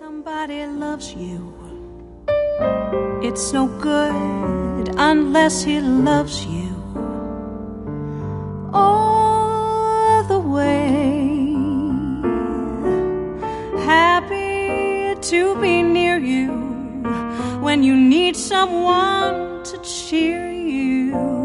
somebody loves you, it's no good unless he loves you all the way. Happy to be near you when you need someone to cheer you.